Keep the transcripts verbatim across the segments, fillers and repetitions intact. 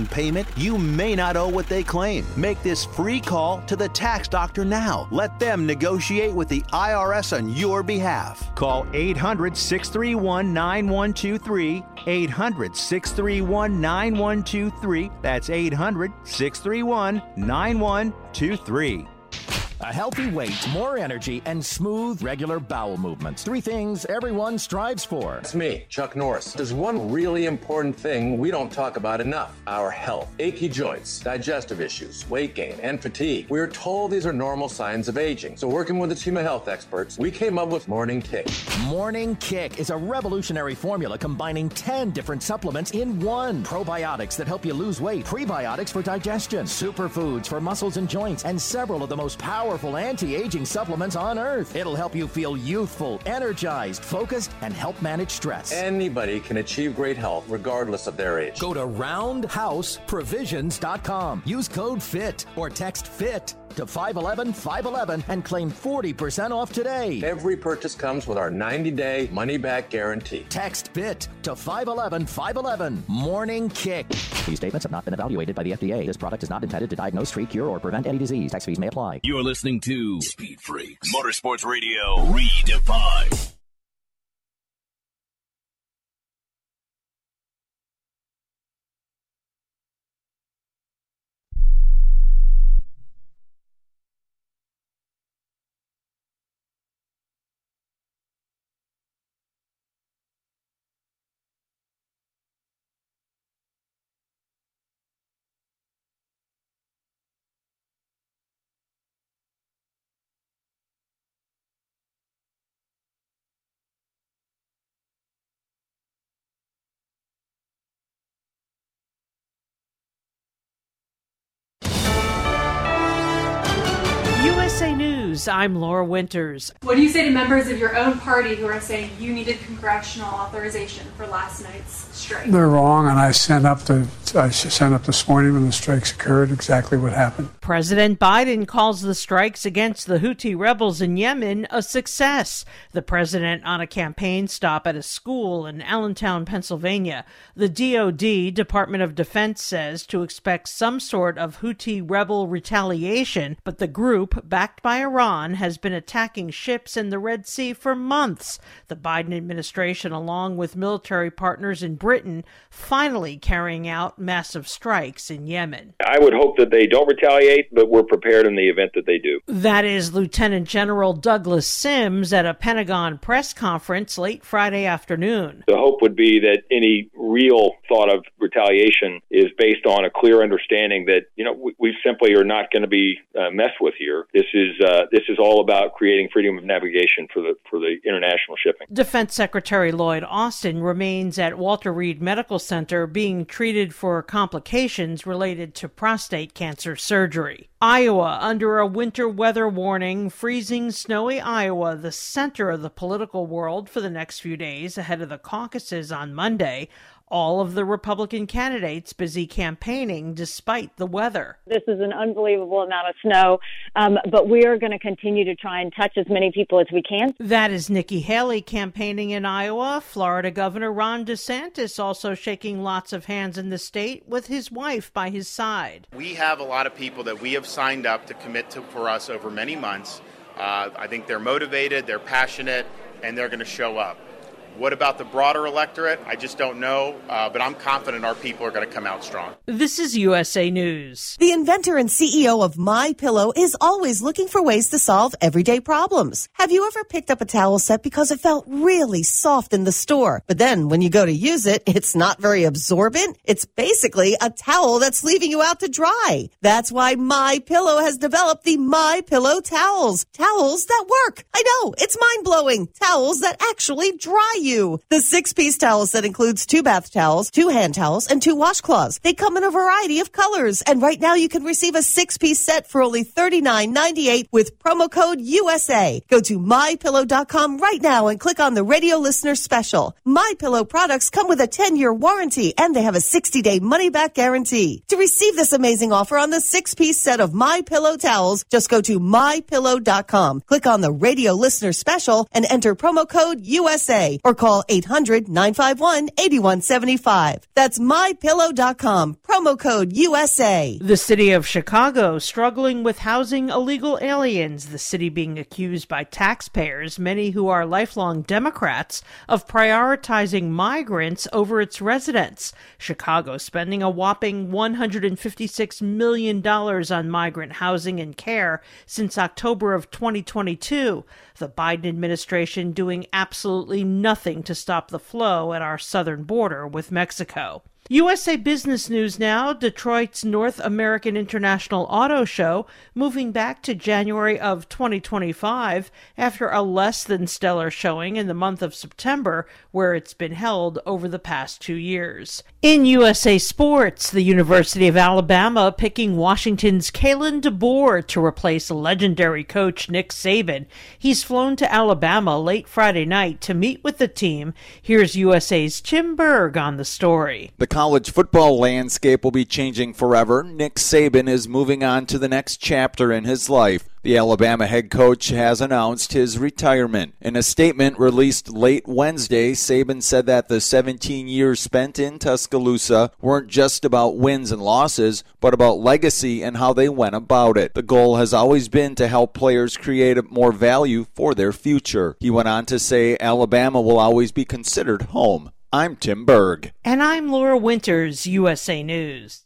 payment, you may not owe what they claim. Make this free call to the tax doctor now. Let them negotiate with the I R S on your behalf. Call eight hundred, six three one, nine one two three, eight hundred, six three one, nine one two three. That's eight hundred, six three one, nine one two three. A healthy weight, more energy, and smooth, regular bowel movements. Three things everyone strives for. It's me, Chuck Norris. There's one really important thing we don't talk about enough: our health. Achy joints, digestive issues, weight gain, and fatigue. We're told these are normal signs of aging. So working with a team of health experts, we came up with Morning Kick. Morning Kick is a revolutionary formula combining ten different supplements in one. Probiotics that help you lose weight, prebiotics for digestion, superfoods for muscles and joints, and several of the most powerful Powerful anti-aging supplements on Earth. It'll help you feel youthful, energized, focused, and help manage stress. Anybody can achieve great health regardless of their age. Go to roundhouse provisions dot com. Use code FIT or text FIT to five one one, five one one and claim forty percent off today. Every purchase comes with our ninety-day money-back guarantee. Text FIT to five one one, five one one. Morning Kick. These statements have not been evaluated by the F D A. This product is not intended to diagnose, treat, cure, or prevent any disease. Tax fees may apply. You're listening to Speed Freaks Motorsports Radio Redefined. U S A News, I'm Laura Winters. What do you say to members of your own party who are saying you needed congressional authorization for last night's strike? They're wrong, and I sent up the I sent up this morning when the strikes occurred exactly what happened. President Biden calls the strikes against the Houthi rebels in Yemen a success. The president on a campaign stop at a school in Allentown, Pennsylvania. The D O D, Department of Defense, says to expect some sort of Houthi rebel retaliation, but the group, backed by Iran, has been attacking ships in the Red Sea for months. The Biden administration, along with military partners in Britain, finally carrying out massive strikes in Yemen. I would hope that they don't retaliate, but we're prepared in the event that they do. That is Lieutenant General Douglas Sims at a Pentagon press conference late Friday afternoon. The hope would be that any real thought of retaliation is based on a clear understanding that, you know, we, we simply are not going to be uh, messed with here. This is uh, this is all about creating freedom of navigation for the for the international shipping. Defense Secretary Lloyd Austin remains at Walter Reed Medical Center being treated for complications related to prostate cancer surgery. Iowa under a winter weather warning, freezing, snowy Iowa, the center of the political world for the next few days ahead of the caucuses on Monday. All of the Republican candidates busy campaigning despite the weather. This is an unbelievable amount of snow, um, but we are going to continue to try and touch as many people as we can. That is Nikki Haley campaigning in Iowa. Florida Governor Ron DeSantis also shaking lots of hands in the state with his wife by his side. We have a lot of people that we have signed up to commit to for us over many months. Uh, I think they're motivated, they're passionate, and they're going to show up. What about the broader electorate? I just don't know, uh, but I'm confident our people are going to come out strong. This is U S A News. The inventor and C E O of MyPillow is always looking for ways to solve everyday problems. Have you ever picked up a towel set because it felt really soft in the store, but then when you go to use it, it's not very absorbent? It's basically a towel that's leaving you out to dry. That's why MyPillow has developed the MyPillow towels. Towels that work. I know, it's mind-blowing. Towels that actually dry you. The six-piece towel set includes two bath towels, two hand towels, and two washcloths. They come in a variety of colors, and right now you can receive a six-piece set for only thirty-nine ninety-eight with promo code U S A. Go to my pillow dot com right now and click on the radio listener special. MyPillow products come with a ten-year warranty, and they have a sixty-day money-back guarantee. To receive this amazing offer on the six-piece set of MyPillow towels, just go to my pillow dot com. Click on the radio listener special and enter promo code U S A. Or or call eight hundred nine five one eight one seven five. That's my pillow dot com, promo code U S A. The city of Chicago struggling with housing illegal aliens, the city being accused by taxpayers, many who are lifelong Democrats, of prioritizing migrants over its residents. Chicago spending a whopping one hundred fifty-six million dollars on migrant housing and care since October of twenty twenty-two. The Biden administration doing absolutely nothing to stop the flow at our southern border with Mexico. U S A Business News now, Detroit's North American International Auto Show moving back to January of twenty twenty-five after a less than stellar showing in the month of September, where it's been held over the past two years. In U S A Sports, the University of Alabama picking Washington's Kalen DeBoer to replace legendary coach Nick Saban. He's flown to Alabama late Friday night to meet with the team. Here's U S A's Tim Berg on the story. The college football landscape will be changing forever. Nick Saban is moving on to the next chapter in his life. The Alabama head coach has announced his retirement. In a statement released late Wednesday, Saban said that the seventeen years spent in Tuscaloosa weren't just about wins and losses, but about legacy and how they went about it. The goal has always been to help players create more value for their future. He went on to say Alabama will always be considered home. I'm Tim Berg. And I'm Laura Winters, U S A News.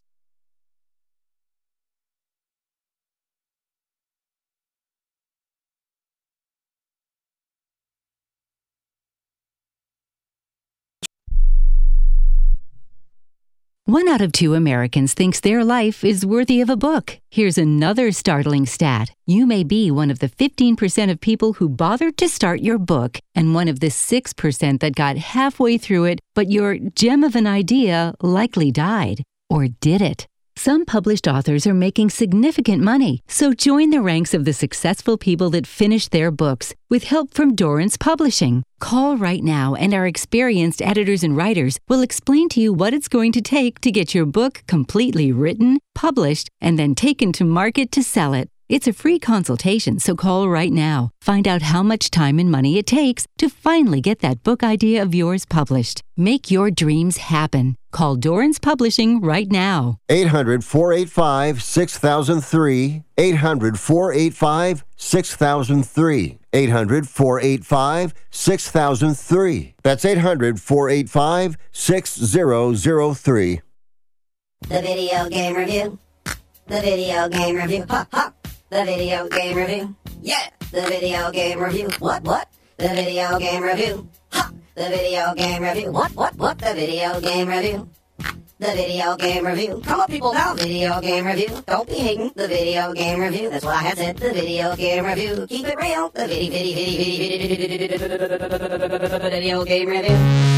One out of two Americans thinks their life is worthy of a book. Here's another startling stat. You may be one of the fifteen percent of people who bothered to start your book and one of the six percent that got halfway through it, but your gem of an idea likely died. Or did it? Some published authors are making significant money, so join the ranks of the successful people that finished their books with help from Dorrance Publishing. Call right now and our experienced editors and writers will explain to you what it's going to take to get your book completely written, published, and then taken to market to sell it. It's a free consultation, so call right now. Find out how much time and money it takes to finally get that book idea of yours published. Make your dreams happen. Call Dorrance Publishing right now. eight hundred, four eight five, six thousand three. eight hundred, four eight five, six thousand three. eight hundred, four eight five, six thousand three. That's eight hundred, four eight five, six thousand three. The Video Game Review. The Video Game Review. Ha ha. The Video Game Review. Yeah. The Video Game Review. What, what? The Video Game Review. Ha. The Video Game Review. What, what, what? The Video Game Review. The Video Game Review. Come on, people, now. Video Game Review. Don't be hating. The Video Game Review. That's what I have said. The Video Game Review. Keep it real. The Video, Video, Video, Video, Video Game Review.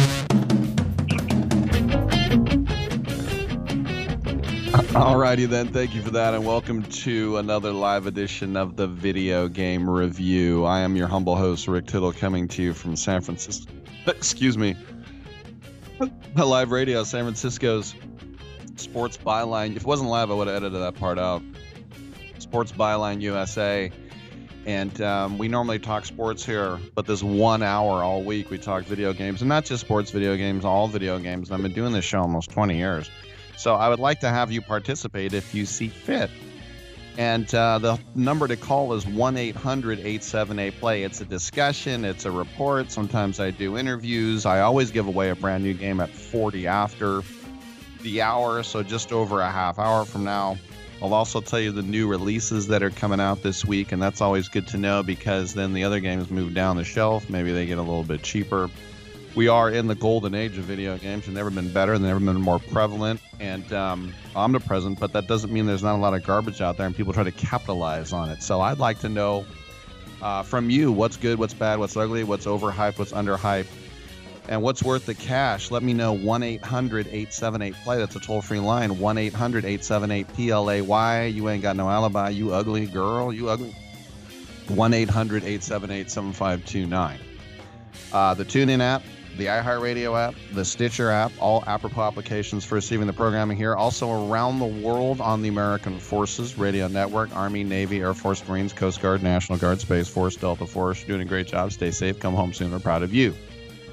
Alrighty then, thank you for that, and welcome to another live edition of the Video Game Review. I am your humble host, Rick Tittle, coming to you from San Francisco. Excuse me. Live radio, San Francisco's Sports Byline. If it wasn't live, I would have edited that part out. Sports Byline U S A. And um, we normally talk sports here, but this one hour all week we talk video games, and not just sports video games, all video games. And I've been doing this show almost twenty years. So I would like to have you participate if you see fit. And uh, the number to call is one eight hundred eight seven eight play. It's a discussion. It's a report. Sometimes I do interviews. I always give away a brand new game at forty after the hour, so just over a half hour from now. I'll also tell you the new releases that are coming out this week, and that's always good to know because then the other games move down the shelf. Maybe they get a little bit cheaper. We are in the golden age of video games. They've never been better. They've never been more prevalent and um, omnipresent, but that doesn't mean there's not a lot of garbage out there and people try to capitalize on it. So I'd like to know uh, from you what's good, what's bad, what's ugly, what's overhyped, what's underhyped, and what's worth the cash. Let me know. one eight hundred eight seven eight play. That's a toll-free line. one eight hundred eight seven eight P L A Y. You ain't got no alibi. You ugly girl. You ugly. one eight hundred eight seven eight seven five two nine. Uh, the TuneIn app, the iHeartRadio app, the Stitcher app, all apropos applications for receiving the programming here. Also around the world on the American Forces Radio Network, Army, Navy, Air Force, Marines, Coast Guard, National Guard, Space Force, Delta Force. You're doing a great job. Stay safe. Come home soon. We're proud of you.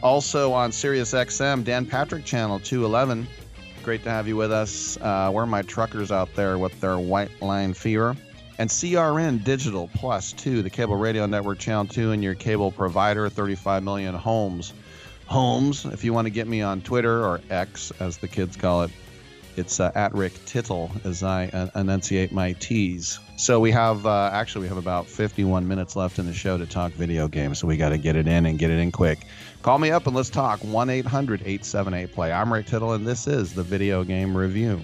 Also on Sirius X M, Dan Patrick Channel two eleven. Great to have you with us. Uh, where are my truckers out there with their white line fever? And C R N Digital Plus two, the cable radio network channel two, and your cable provider, thirty-five million homes. Homes, if you want to get me on Twitter, or X, as the kids call it, it's uh, at Rick Tittle, as I uh, enunciate my T's. So we have, uh, actually, we have about fifty-one minutes left in the show to talk video games, so we got to get it in and get it in quick. Call me up and let's talk. one eight hundred eight seven eight play. I'm Rick Tittle, and this is the Video Game Review.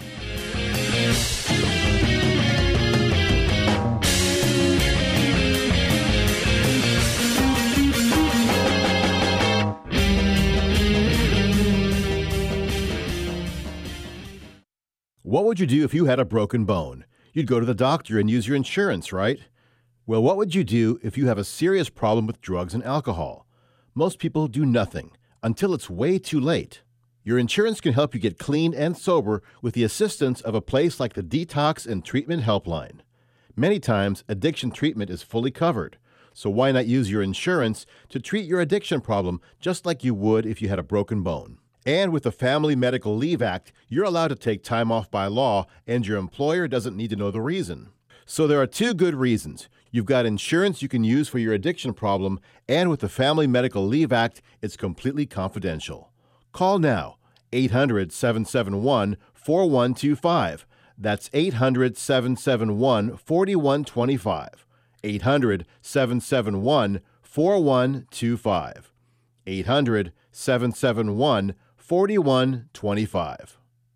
What would you do if you had a broken bone? You'd go to the doctor and use your insurance, right? Well, what would you do if you have a serious problem with drugs and alcohol? Most people do nothing until it's way too late. Your insurance can help you get clean and sober with the assistance of a place like the Detox and Treatment Helpline. Many times, addiction treatment is fully covered, so why not use your insurance to treat your addiction problem just like you would if you had a broken bone? And with the Family Medical Leave Act, you're allowed to take time off by law, and your employer doesn't need to know the reason. So there are two good reasons. You've got insurance you can use for your addiction problem, and with the Family Medical Leave Act, it's completely confidential. Call now, eight hundred, seven seven one, four one two five. That's eight hundred, seven seven one, four one two five. eight hundred, seven seven one, four one two five. eight hundred, seven seven one, four one two five.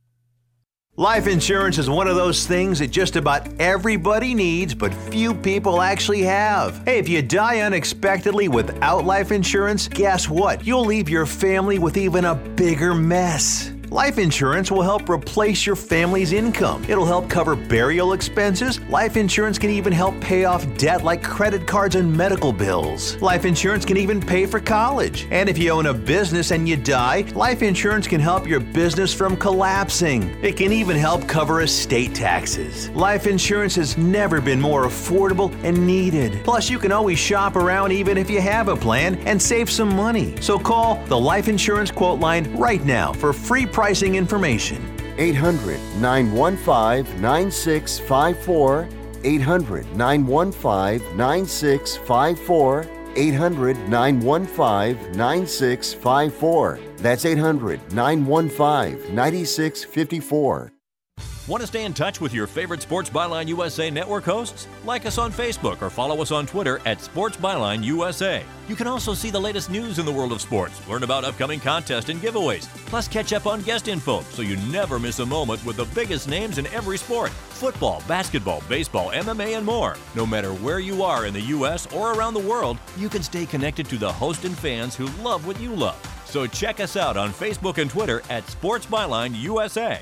Life insurance is one of those things that just about everybody needs, but few people actually have. Hey, if you die unexpectedly without life insurance, guess what? You'll leave your family with even a bigger mess. Life insurance will help replace your family's income. It'll help cover burial expenses. Life insurance can even help pay off debt like credit cards and medical bills. Life insurance can even pay for college. And if you own a business and you die, life insurance can help your business from collapsing. It can even help cover estate taxes. Life insurance has never been more affordable and needed. Plus, you can always shop around even if you have a plan and save some money. So call the Life Insurance Quote Line right now for free pricing information. eight hundred, nine one five, nine six five four. eight hundred, nine one five, nine six five four. eight hundred, nine one five, nine six five four. That's eight hundred, nine one five, nine six five four. Want to stay in touch with your favorite Sports Byline U S A Network hosts? Like us on Facebook or follow us on Twitter at Sports Byline U S A. You can also see the latest news in the world of sports, learn about upcoming contests and giveaways, plus catch up on guest info so you never miss a moment with the biggest names in every sport. Football, basketball, baseball, M M A, and more. No matter where you are in the U S or around the world, you can stay connected to the host and fans who love what you love. So check us out on Facebook and Twitter at Sports Byline U S A.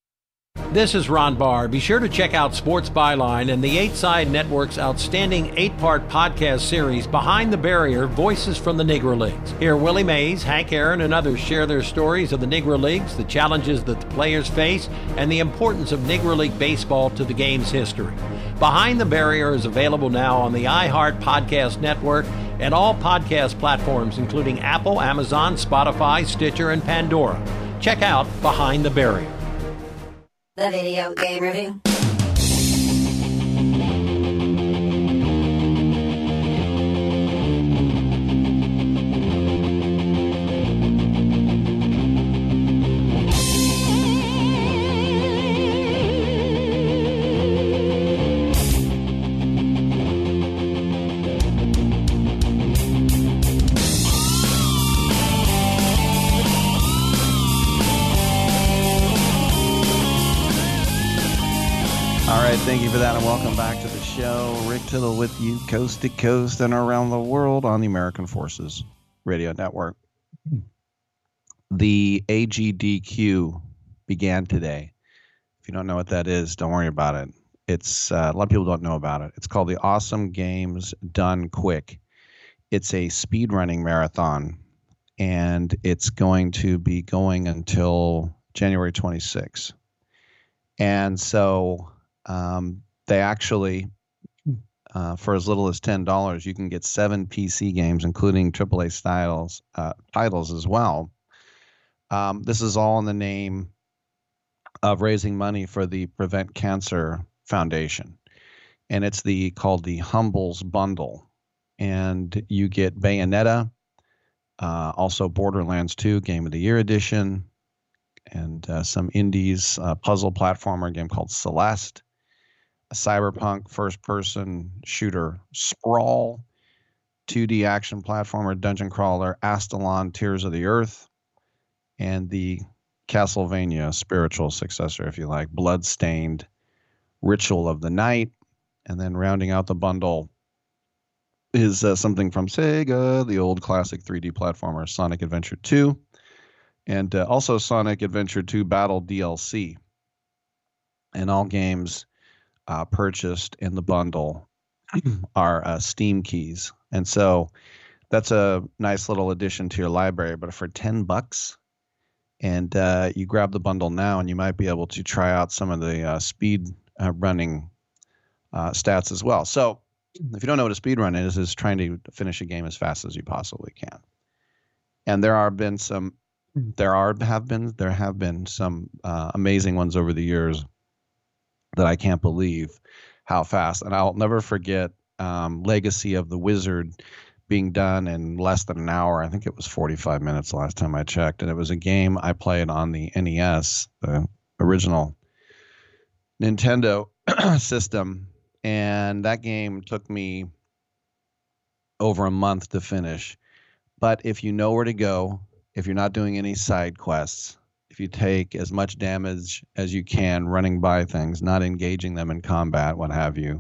This is Ron Barr. Be sure to check out Sports Byline and the Eight Side Network's outstanding eight-part podcast series, Behind the Barrier, Voices from the Negro Leagues. Here, Willie Mays, Hank Aaron, and others share their stories of the Negro Leagues, the challenges that the players face, and the importance of Negro League baseball to the game's history. Behind the Barrier is available now on the iHeart Podcast Network and all podcast platforms, including Apple, Amazon, Spotify, Stitcher, and Pandora. Check out Behind the Barrier. The Video Game Review. Thank you for that, and welcome back to the show. Rick Tittle with you, coast to coast and around the world on the American Forces Radio Network. The A G D Q began today. If you don't know what that is, don't worry about it. It's uh, a lot of people don't know about it. It's called the Awesome Games Done Quick. It's a speedrunning marathon, and it's going to be going until January twenty-sixth. And so Um, they actually uh, for as little as ten dollars, you can get seven P C games, including triple A styles uh, titles as well. Um, this is all in the name of raising money for the Prevent Cancer Foundation, and it's the called the Humbles Bundle, and you get Bayonetta, uh, also Borderlands two Game of the Year Edition, and uh, some indies, uh, puzzle platformer game called Celeste, a cyberpunk first-person shooter Sprawl, two D action platformer dungeon crawler Astalon Tears of the Earth, and the Castlevania spiritual successor, if you like, Bloodstained Ritual of the Night. And then rounding out the bundle is uh, something from Sega, the old classic three D platformer Sonic Adventure two, and uh, also Sonic Adventure two Battle D L C. And all games uh, purchased in the bundle are uh, Steam keys. And so that's a nice little addition to your library. But for ten bucks, and uh, you grab the bundle now, and you might be able to try out some of the uh, speed uh, running uh, stats as well. So if you don't know what a speed run is, is trying to finish a game as fast as you possibly can. And there are been some, there are have been there have been some uh, amazing ones over the years that I can't believe how fast. And I'll never forget um, Legacy of the Wizard being done in less than an hour. I think it was forty-five minutes the last time I checked. And it was a game I played on the N E S, the original Nintendo system. And that game took me over a month to finish. But if you know where to go, if you're not doing any side quests, if you take as much damage as you can running by things, not engaging them in combat, what have you,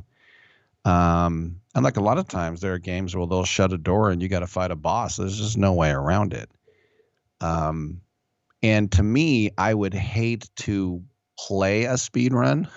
Um, and like a lot of times there are games where they'll shut a door and you got to fight a boss. There's just no way around it. Um, and to me, I would hate to play a speed run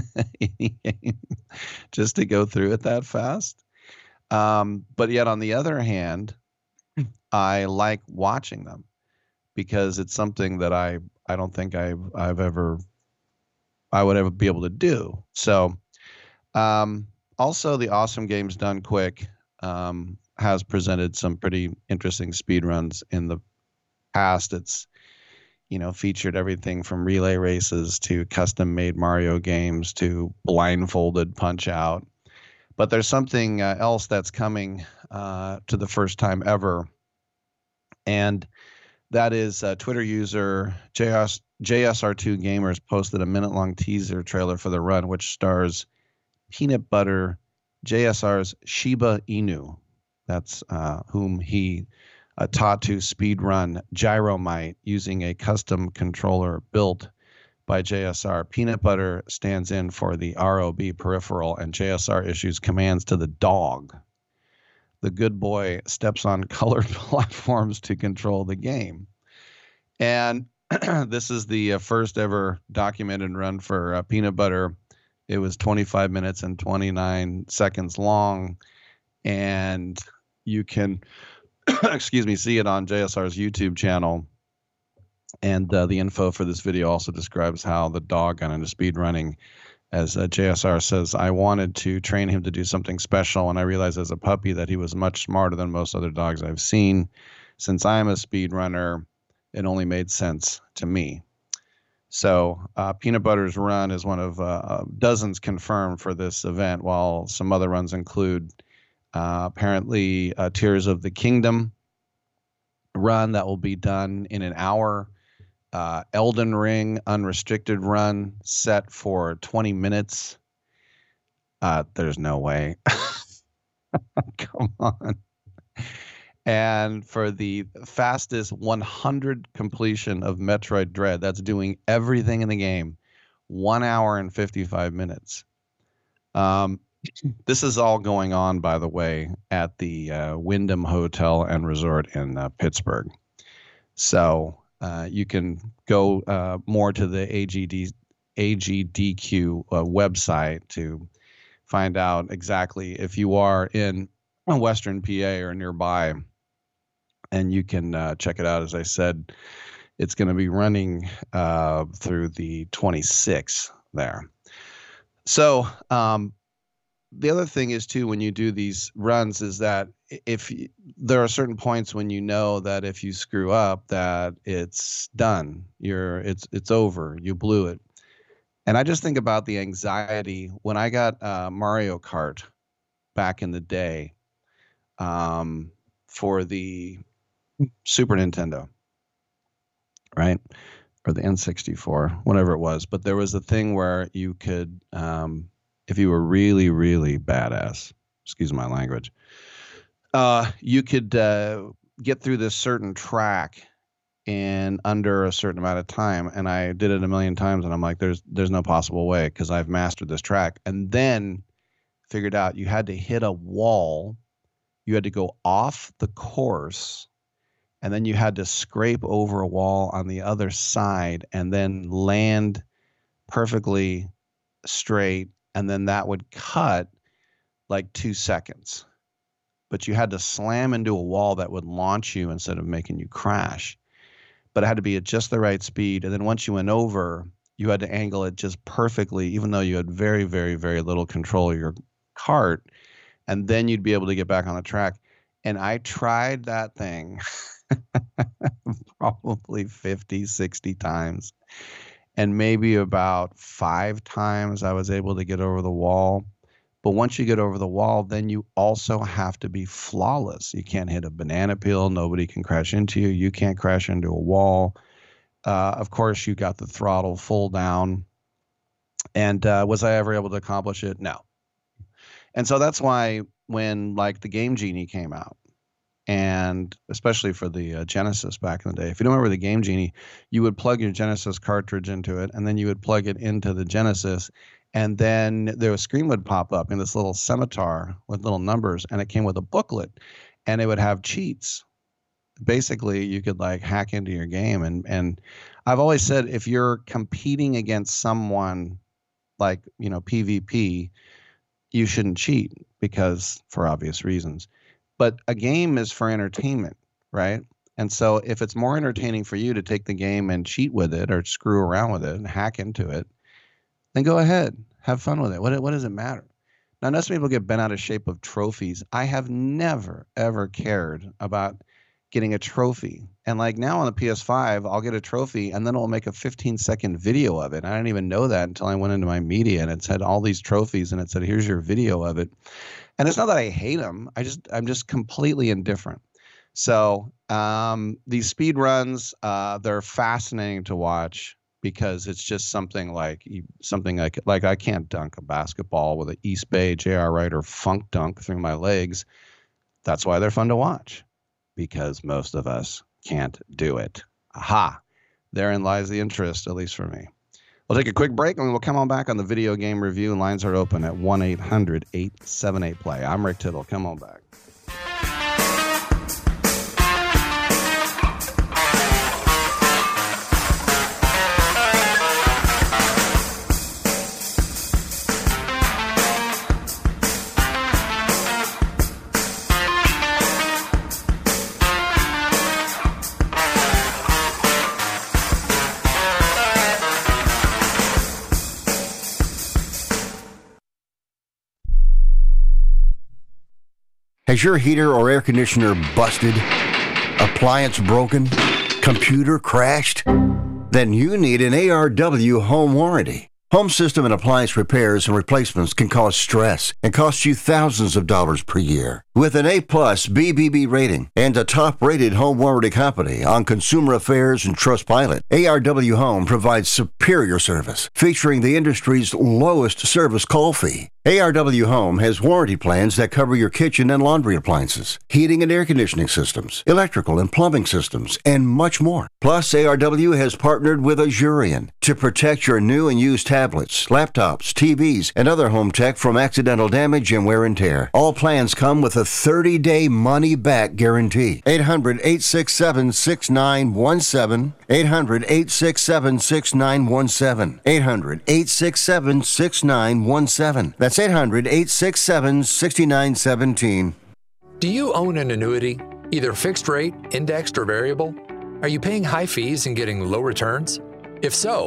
just to go through it that fast. Um, but yet on the other hand, I like watching them because it's something that I, I don't think I've, I've ever, I would ever be able to do. So, um, also, the Awesome Games Done Quick um, has presented some pretty interesting speedruns in the past. It's, you know, featured everything from relay races to custom-made Mario games to blindfolded Punch-Out. But there's something uh, else that's coming uh, to the first time ever, and that is uh, Twitter user J S R two Gamers posted a minute-long teaser trailer for the run, which stars Peanut Butter, J S R's Shiba Inu. That's uh, whom he uh, taught to speedrun Gyromite using a custom controller built by J S R. Peanut Butter stands in for the R O B peripheral, and J S R issues commands to the dog. The good boy steps on colored platforms to control the game. And this is the uh, first ever documented run for uh, Peanut Butter. It was twenty-five minutes and twenty-nine seconds long, and you can, excuse me, see it on J S R's YouTube channel. And uh, the info for this video also describes how the dog got into speed running. As uh, J S R says, I wanted to train him to do something special, and I realized as a puppy that he was much smarter than most other dogs I've seen. Since I am a speed runner, it only made sense to me. So uh, Peanut Butter's run is one of uh, dozens confirmed for this event, while some other runs include uh, apparently uh, Tears of the Kingdom run that will be done in an hour, uh, Elden Ring Unrestricted run set for twenty minutes. Uh, there's no way. Come on. And for the fastest one hundred completion of Metroid Dread, that's doing everything in the game, one hour and fifty-five minutes. Um, this is all going on, by the way, at the uh, Wyndham Hotel and Resort in uh, Pittsburgh. So uh, you can go uh, more to the A G D, A G D Q uh, website to find out exactly if you are in Western P A or nearby. And you can uh, check it out. As I said, it's going to be running uh, through the twenty-sixth there. So um, the other thing is too, when you do these runs, is that if you, there are certain points when you know that if you screw up, that it's done. You're it's it's over. You blew it. And I just think about the anxiety when I got uh, Mario Kart back in the day um, for the Super Nintendo, right? Or the N sixty-four, whatever it was. But there was a thing where you could, um, if you were really, really badass, excuse my language, uh, you could uh, get through this certain track in under a certain amount of time. And I did it a million times, and I'm like, there's there's no possible way, because I've mastered this track. And then figured out you had to hit a wall, you had to go off the course, and then you had to scrape over a wall on the other side and then land perfectly straight, and then that would cut like two seconds. But you had to slam into a wall that would launch you instead of making you crash. But it had to be at just the right speed. And then once you went over, you had to angle it just perfectly, even though you had very, very, very little control of your cart. And then you'd be able to get back on the track. And I tried that thing probably fifty, sixty times. And maybe about five times I was able to get over the wall. But once you get over the wall, then you also have to be flawless. You can't hit a banana peel. Nobody can crash into you. You can't crash into a wall. Uh, of course, you got the throttle full down. And uh, was I ever able to accomplish it? No. And so that's why when like the Game Genie came out, and especially for the uh, Genesis back in the day, if you don't remember the Game Genie, you would plug your Genesis cartridge into it, and then you would plug it into the Genesis. And then their screen would pop up in this little scimitar with little numbers, and it came with a booklet, and it would have cheats. Basically, you could like hack into your game. And, and I've always said, if you're competing against someone like, you know, PvP, you shouldn't cheat, because for obvious reasons. But a game is for entertainment, right? And so if it's more entertaining for you to take the game and cheat with it or screw around with it and hack into it, then go ahead, have fun with it. What, what does it matter? Now, most people get bent out of shape of trophies. I have never, ever cared about getting a trophy. And like now on the P S five, I'll get a trophy and then it'll make a fifteen second video of it. I didn't even know that until I went into my media, and it said all these trophies, and it said, here's your video of it. And it's not that I hate them. I just, I'm just completely indifferent. So um, these speed runs, uh, they're fascinating to watch, because it's just something like something like like I can't dunk a basketball with an East Bay J R Wright or funk dunk through my legs. That's why they're fun to watch, because most of us can't do it. Aha! Therein lies the interest, at least for me. We'll take a quick break, and we'll come on back on the video game review. And lines are open at one eight hundred eight seven eight play. I'm Rick Tittle. Come on back. Has your heater or air conditioner busted? Appliance broken? Computer crashed? Then you need an A R W home warranty. Home system and appliance repairs and replacements can cause stress and cost you thousands of dollars per year. With an A-plus B B B rating and a top-rated home warranty company on Consumer Affairs and Trustpilot, A R W Home provides superior service, featuring the industry's lowest service call fee. A R W Home has warranty plans that cover your kitchen and laundry appliances, heating and air conditioning systems, electrical and plumbing systems, and much more. Plus, A R W has partnered with Azurion to protect your new and used tablets, laptops, T Vs, and other home tech from accidental damage and wear and tear. All plans come with a thirty-day money-back guarantee. eight hundred eight six seven six nine one seven. eight hundred eight six seven six nine one seven. eight hundred eight six seven six nine one seven. That's eight hundred eight six seven six nine one seven. Do you own an annuity, either fixed rate, indexed, or variable? Are you paying high fees and getting low returns? If so,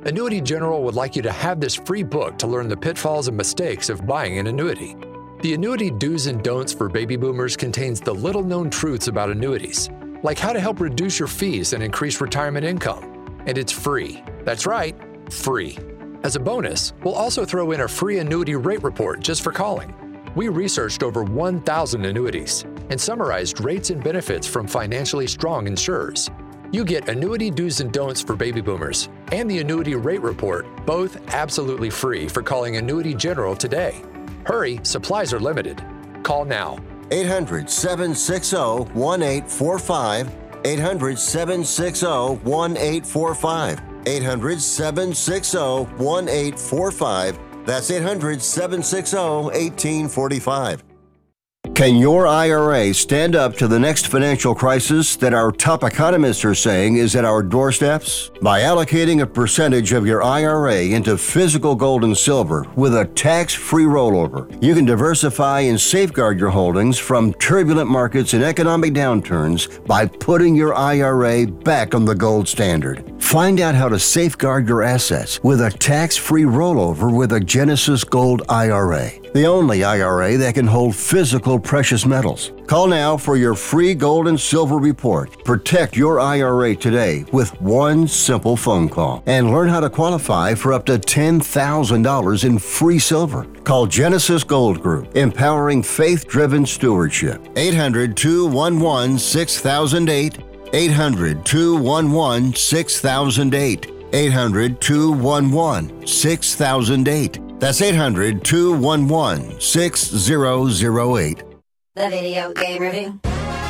Annuity General would like you to have this free book to learn the pitfalls and mistakes of buying an annuity. The Annuity Do's and Don'ts for Baby Boomers contains the little-known truths about annuities, like how to help reduce your fees and increase retirement income. And it's free. That's right, free. As a bonus, we'll also throw in a free annuity rate report just for calling. We researched over one thousand annuities and summarized rates and benefits from financially strong insurers. You get Annuity Do's and Don'ts for Baby Boomers and the Annuity Rate Report, both absolutely free for calling Annuity General today. Hurry, supplies are limited. Call now. eight hundred, seven six zero, one eight four five. eight hundred, seven six zero, one eight four five. eight hundred, seven six zero, one eight four five. That's eight hundred, seven six zero, one eight four five. Can your I R A stand up to the next financial crisis that our top economists are saying is at our doorsteps? By allocating a percentage of your I R A into physical gold and silver with a tax-free rollover, you can diversify and safeguard your holdings from turbulent markets and economic downturns by putting your I R A back on the gold standard. Find out how to safeguard your assets with a tax-free rollover with a Genesis Gold I R A, the only I R A that can hold physical precious metals. Call now for your free gold and silver report. Protect your I R A today with one simple phone call and learn how to qualify for up to ten thousand dollars in free silver. Call Genesis Gold Group, empowering faith-driven stewardship. eight hundred, two one one, six thousand eight. eight hundred, two one one, six thousand eight. eight hundred, two one one, six thousand eight. That's eight hundred, two one one, six thousand eight. The Video Game Review.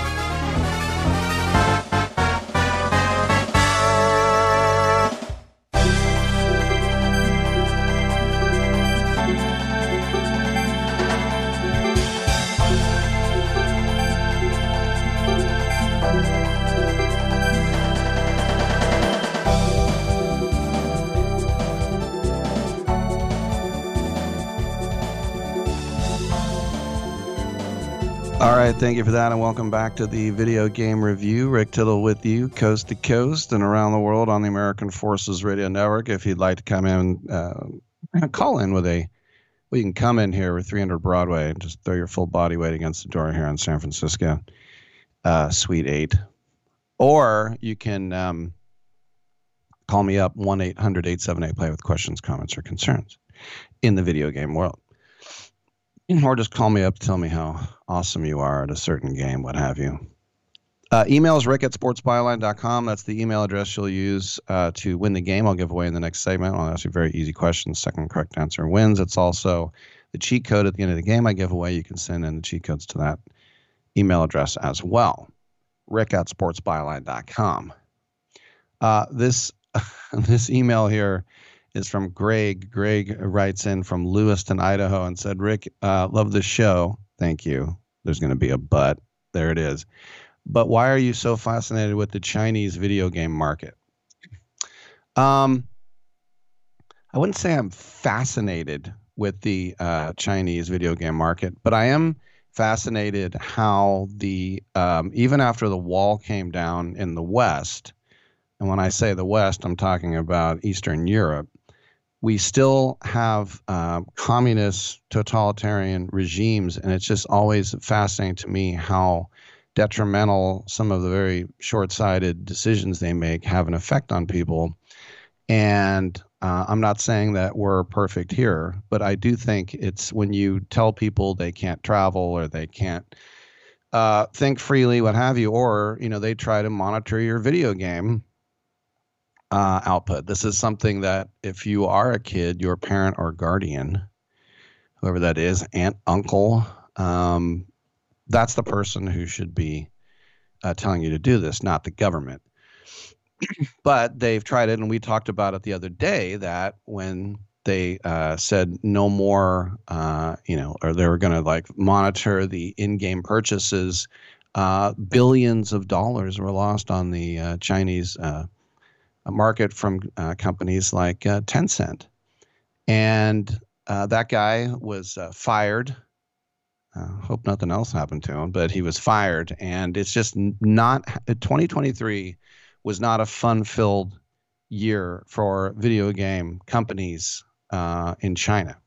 All right, thank you for that, and welcome back to the Video Game Review. Rick Tittle with you, coast to coast and around the world on the American Forces Radio Network. If you'd like to come in, uh, call in with a, well, you can come in here with three hundred Broadway and just throw your full body weight against the door here in San Francisco, uh, Suite eight. Or you can um, call me up, one eight hundred, eight seven eight, play with questions, comments, or concerns in the video game world. Or just call me up to tell me how awesome you are at a certain game, what have you. Uh, email is rick at sports byline dot com. That's the email address you'll use uh, to win the game. I'll give away in the next segment. I'll ask you very easy questions. Second correct answer wins. It's also the cheat code at the end of the game I give away. You can send in the cheat codes to that email address as well. rick at sports byline dot com. Uh, this, this email here is from Greg. Greg writes in from Lewiston, Idaho, and said, Rick, uh, love the show. Thank you. There's going to be a but. There it is. But why are you so fascinated with the Chinese video game market? Um, I wouldn't say I'm fascinated with the uh, Chinese video game market, but I am fascinated how the, um, even after the wall came down in the West, and when I say the West, I'm talking about Eastern Europe, we still have uh, communist, totalitarian regimes, and it's just always fascinating to me how detrimental some of the very short-sighted decisions they make have an effect on people. And uh, I'm not saying that we're perfect here, but I do think it's when you tell people they can't travel or they can't uh, think freely, what have you, or you know they try to monitor your video game Uh, output. This is something that if you are a kid, your parent or guardian, whoever that is, aunt, uncle, um, that's the person who should be uh, telling you to do this, not the government. But they've tried it, and we talked about it the other day, that when they uh, said no more, uh, you know, or they were going to like monitor the in-game purchases, uh, billions of dollars were lost on the uh, Chinese uh a market from uh, companies like uh, Tencent. And uh, that guy was uh, fired. Uh, hope nothing else happened to him, but he was fired. And it's just not, twenty twenty-three was not a fun-filled year for video game companies uh, in China.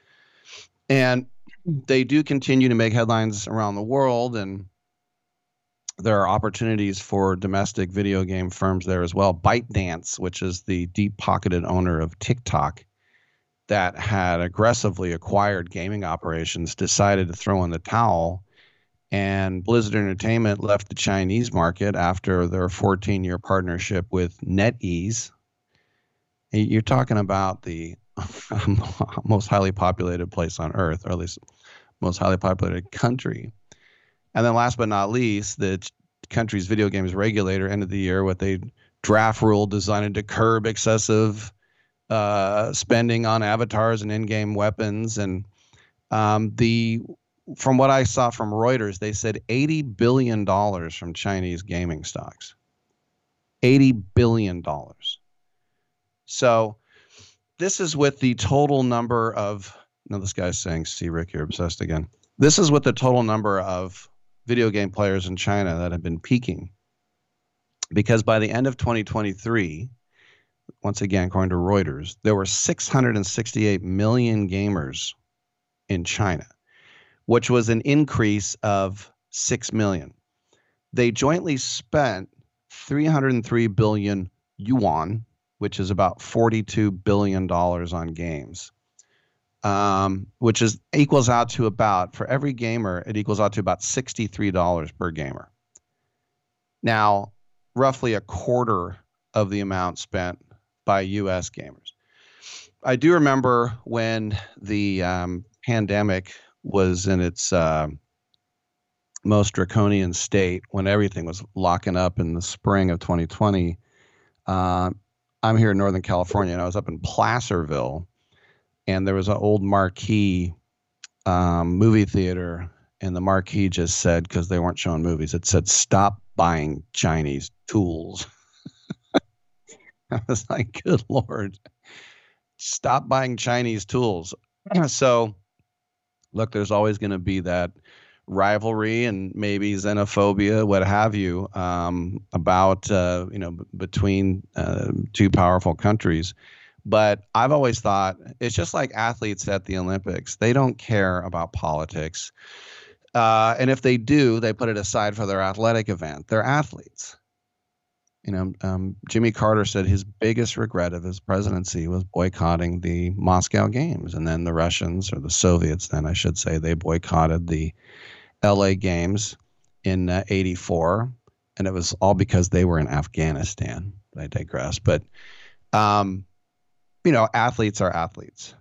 And they do continue to make headlines around the world, and there are opportunities for domestic video game firms there as well. ByteDance, which is the deep-pocketed owner of TikTok that had aggressively acquired gaming operations, decided to throw in the towel, and Blizzard Entertainment left the Chinese market after their fourteen-year partnership with NetEase. You're talking about the most highly populated place on earth, or at least most highly populated country. And then last but not least, the country's video games regulator ended the year with a draft rule designed to curb excessive uh, spending on avatars and in-game weapons. And um, the from what I saw from Reuters, they said eighty billion dollars from Chinese gaming stocks. eighty billion dollars. So this is with the total number of, no, this guy's saying, see, Rick, you're obsessed again. This is with the total number of video game players in China that have been peaking. Because by the end of twenty twenty-three, once again, according to Reuters, there were six hundred sixty-eight million gamers in China, which was an increase of six million. They jointly spent three hundred three billion yuan, which is about forty-two billion dollars on games, um, which is equals out to about, for every gamer, it equals out to about sixty-three dollars per gamer. Now, roughly a quarter of the amount spent by U S gamers. I do remember when the um, pandemic was in its uh, most draconian state, when everything was locking up in the spring of twenty twenty. Uh, I'm here in Northern California, and I was up in Placerville, and there was an old marquee um, movie theater, and the marquee just said, because they weren't showing movies, it said, "Stop buying Chinese tools." I was like, good Lord, stop buying Chinese tools. So, look, there's always going to be that rivalry and maybe xenophobia, what have you, um, about, uh, you know, b- between uh, two powerful countries. But I've always thought it's just like athletes at the Olympics. They don't care about politics. Uh, and if they do, they put it aside for their athletic event. They're athletes. You know, um, Jimmy Carter said his biggest regret of his presidency was boycotting the Moscow Games. And then the Russians, or the Soviets then I should say, they boycotted the L A Games in uh, eighty-four. And it was all because they were in Afghanistan. I digress. But, um, you know, athletes are athletes.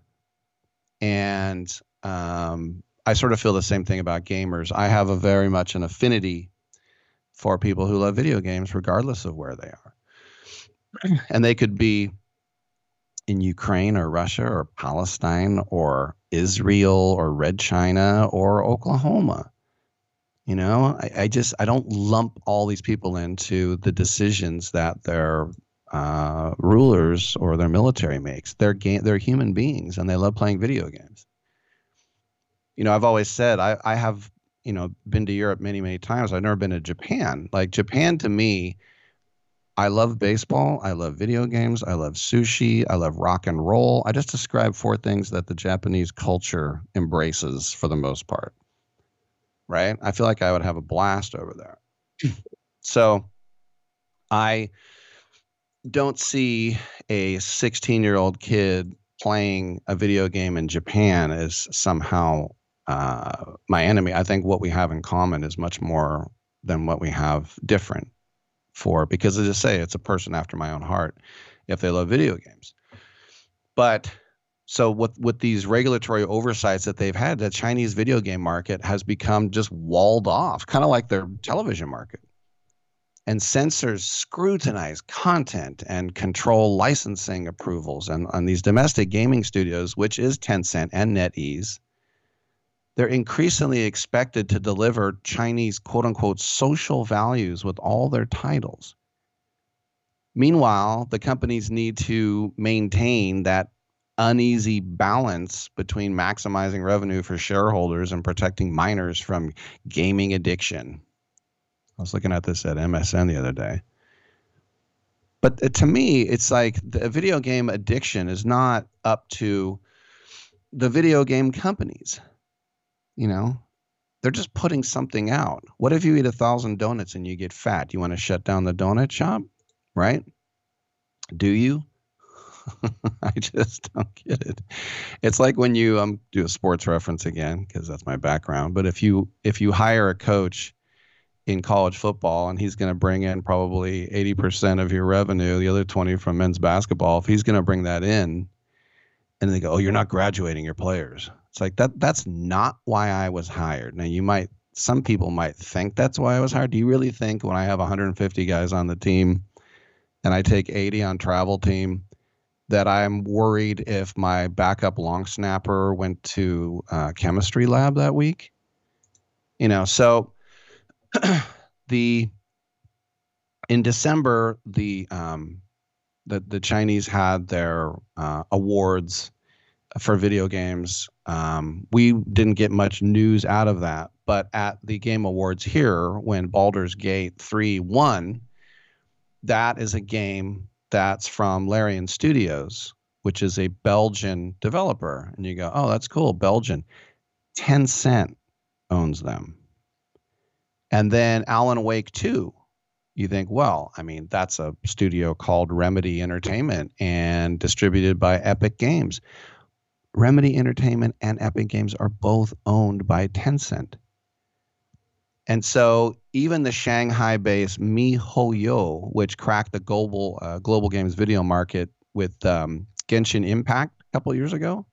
And um, I sort of feel the same thing about gamers. I have a very much an affinity for people who love video games, regardless of where they are. And they could be in Ukraine or Russia or Palestine or Israel or Red China or Oklahoma. You know, I, I just, I don't lump all these people into the decisions that their uh, rulers or their military makes. They're, ga- they're human beings, and they love playing video games. You know, I've always said, I, I have, you know, been to Europe many, many times. I've never been to Japan. Like, Japan to me, I love baseball. I love video games. I love sushi. I love rock and roll. I just described four things that the Japanese culture embraces for the most part. Right? I feel like I would have a blast over there. So I don't see a sixteen-year-old kid playing a video game in Japan as somehow uh, my enemy. I think what we have in common is much more than what we have different for, because as I say, it's a person after my own heart if they love video games. But so with, with these regulatory oversights that they've had, the Chinese video game market has become just walled off, kind of like their television market. And censors scrutinize content and control licensing approvals. And on these domestic gaming studios, which is Tencent and NetEase, they're increasingly expected to deliver Chinese quote-unquote social values with all their titles. Meanwhile, the companies need to maintain that uneasy balance between maximizing revenue for shareholders and protecting minors from gaming addiction. I was looking at this at M S N the other day. But to me, it's like the video game addiction is not up to the video game companies. You know, they're just putting something out. What if you eat a thousand donuts and you get fat? You want to shut down the donut shop, right? Do you? I just don't get it. It's like when you um do a sports reference again, because that's my background. But if you if you hire a coach in college football and he's going to bring in probably eighty percent of your revenue, the other twenty from men's basketball, if he's going to bring that in, and they go, "Oh, you're not graduating your players." It's like that. That's not why I was hired. Now, you might, some people might think that's why I was hired. Do you really think when I have one hundred fifty guys on the team and I take eighty on travel team that I'm worried if my backup long snapper went to uh, chemistry lab that week? You know, so the in December, the um, the the Chinese had their uh, awards for video games. Um, we didn't get much news out of that, but at the Game Awards here, when Baldur's Gate three won, that is a game that's from Larian Studios, which is a Belgian developer. And you go, oh, that's cool, Belgian. Tencent owns them. And then Alan Wake two, you think, well, I mean, that's a studio called Remedy Entertainment and distributed by Epic Games. Remedy Entertainment and Epic Games are both owned by Tencent. And so even the Shanghai-based MiHoYo, which cracked the global uh, global games video market with um, Genshin Impact a couple of years ago,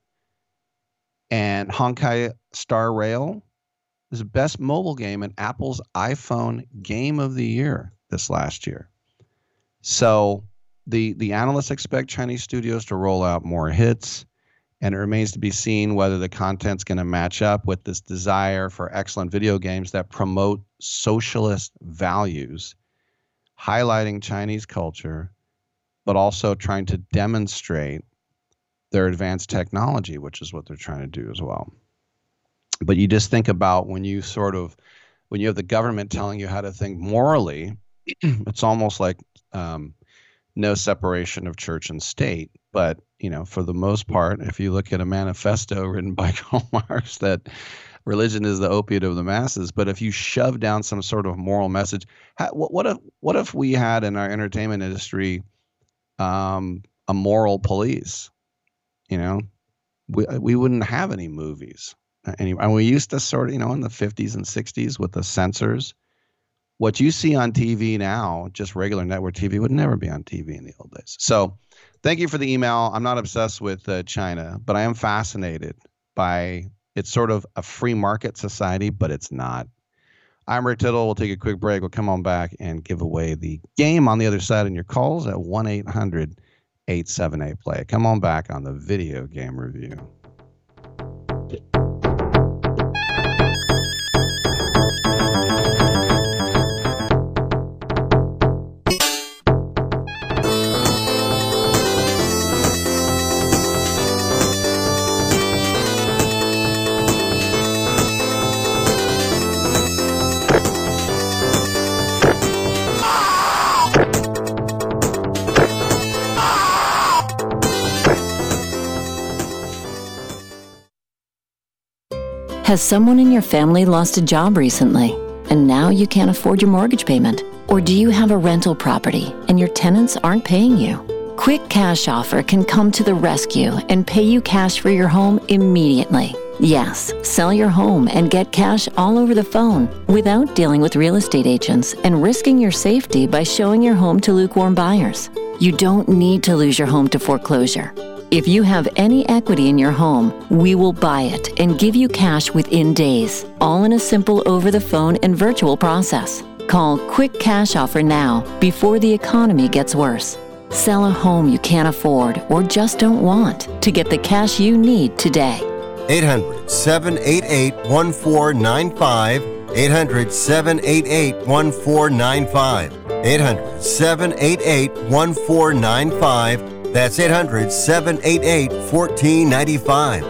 and Honkai Star Rail is the best mobile game in Apple's iPhone Game of the Year this last year. So the the analysts expect Chinese studios to roll out more hits, and it remains to be seen whether the content's going to match up with this desire for excellent video games that promote socialist values, highlighting Chinese culture, but also trying to demonstrate their advanced technology, which is what they're trying to do as well. But you just think about when you sort of, when you have the government telling you how to think morally, it's almost like um, no separation of church and state. But, you know, for the most part, if you look at a manifesto written by Karl Marx that religion is the opiate of the masses, but if you shove down some sort of moral message, what, what if what if we had in our entertainment industry um, a moral police? You know, we we wouldn't have any movies. Any, and we used to sort of, you know, in the fifties and sixties with the censors. What you see on T V now, just regular network T V, would never be on T V in the old days. So thank you for the email. I'm not obsessed with uh, China, but I am fascinated by it's sort of a free market society, but it's not. I'm Rick Tittle. We'll take a quick break. We'll come on back and give away the game on the other side in your calls at one eight hundred eight seven eight play. Come on back on the Video Game Review. Has someone in your family lost a job recently, and now you can't afford your mortgage payment? Or do you have a rental property and your tenants aren't paying you? Quick Cash Offer can come to the rescue and pay you cash for your home immediately. Yes, sell your home and get cash all over the phone without dealing with real estate agents and risking your safety by showing your home to lukewarm buyers. You don't need to lose your home to foreclosure. If you have any equity in your home, we will buy it and give you cash within days, all in a simple over-the-phone and virtual process. Call Quick Cash Offer now before the economy gets worse. Sell a home you can't afford or just don't want to get the cash you need today. eight hundred, seven eight eight, one four nine five. eight hundred, seven eight eight, one four nine five. eight hundred, seven eight eight, one four nine five. That's eight hundred, seven eight eight, one four nine five.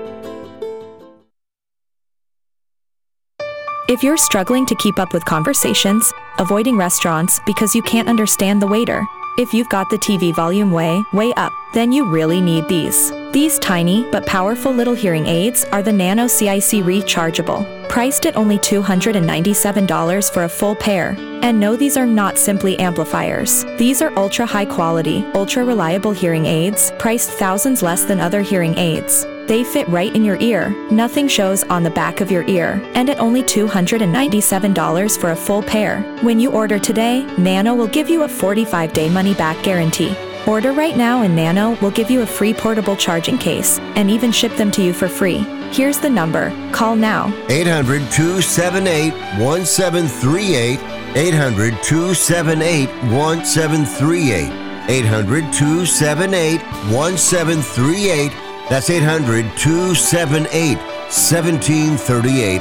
If you're struggling to keep up with conversations, avoiding restaurants because you can't understand the waiter, If you've got the T V volume way, way up, then you really need these. These tiny but powerful little hearing aids are the Nano C I C Rechargeable, priced at only two hundred ninety-seven dollars for a full pair. And no, these are not simply amplifiers. These are ultra high quality, ultra reliable hearing aids, priced thousands less than other hearing aids. They fit right in your ear, nothing shows on the back of your ear, and at only two hundred ninety-seven dollars for a full pair. When you order today, Nano will give you a forty-five day money-back guarantee. Order right now and Nano will give you a free portable charging case and even ship them to you for free. Here's the number. Call now. eight hundred, two seven eight, one seven three eight. eight hundred, two seven eight, one seven three eight. eight hundred, two seven eight, one seven three eight. That's eight hundred, two seven eight, one seven three eight.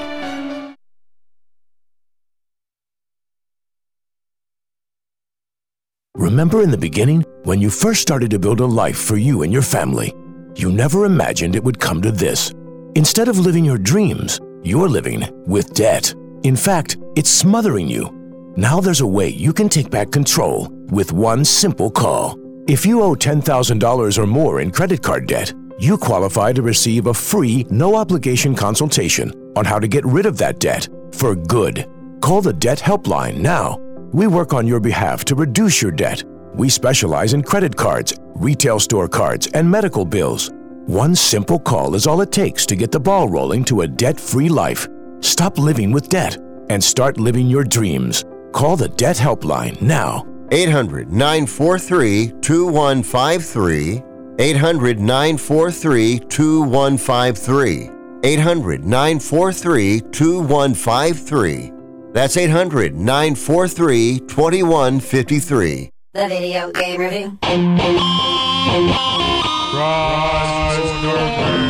Remember in the beginning, when you first started to build a life for you and your family, you never imagined it would come to this. Instead of living your dreams, you're living with debt. In fact, it's smothering you. Now there's a way you can take back control with one simple call. If you owe ten thousand dollars or more in credit card debt, you qualify to receive a free, no-obligation consultation on how to get rid of that debt for good. Call the Debt Helpline now. We work on your behalf to reduce your debt. We specialize in credit cards, retail store cards, and medical bills. One simple call is all it takes to get the ball rolling to a debt-free life. Stop living with debt and start living your dreams. Call the Debt Helpline now. eight hundred, nine four three, two one five three. eight hundred, nine four three, two one five three. eight hundred, nine four three, two one five three. That's eight hundred, nine four three, two one five three. The Video Game Review. Rise to the